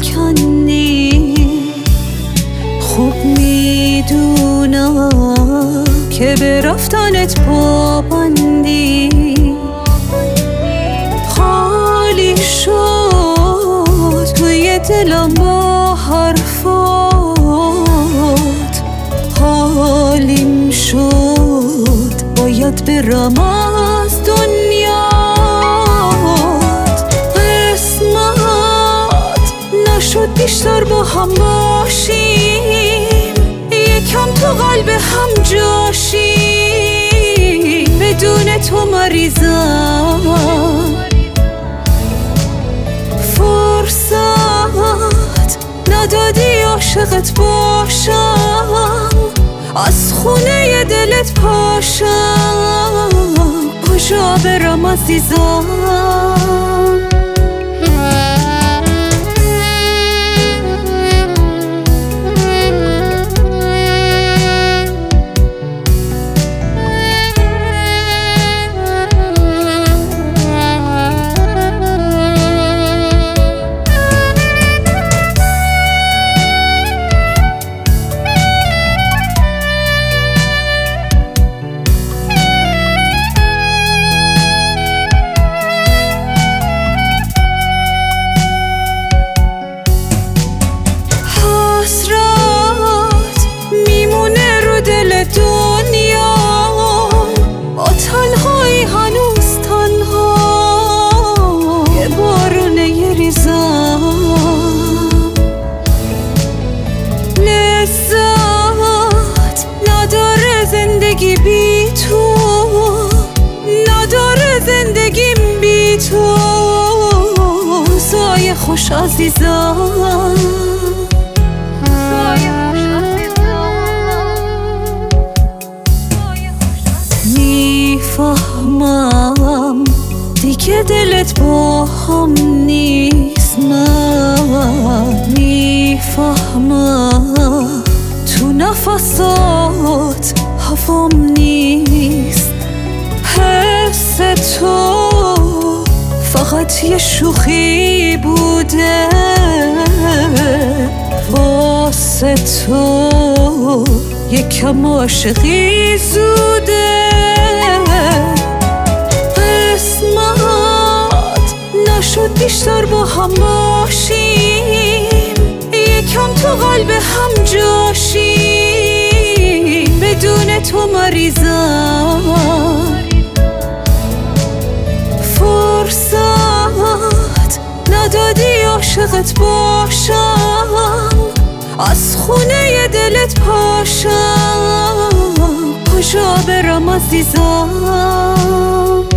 کندی. خوب میدونم که به رفتنت پابندی. خالی شد توی دلم با حرفات، حالیم شد باید برم از دنیات. قسمت نشد بیشتر با هم باشیم، یکم تو قلب هم جاشیم. بدون تو مریضم، فرصت ندادی عاشقت باشم، از خونه دلت پاشم. کجا برم عزیزم؟ دنیا با تنهایی هنوز تنها، یه بارونه یه ریزم. لذت نداره زندگی بی تو، نداره زندگیم بی تو. روزای خوش عزیزم، میفهمم دیگه دلت با هم نیست. من میفهمم تو نفسات هوام نیست. حس تو فقط یه شوخی بوده، واسه تو یکم عاشقی زوده. قسمت نشد بیشتر با هم باشیم، یکم تو قلب هم جاشیم. بدون تو مریضم، فرصت ندادی عاشقت باشم، از خونه دلت پاشم. کجا برم عزیزم؟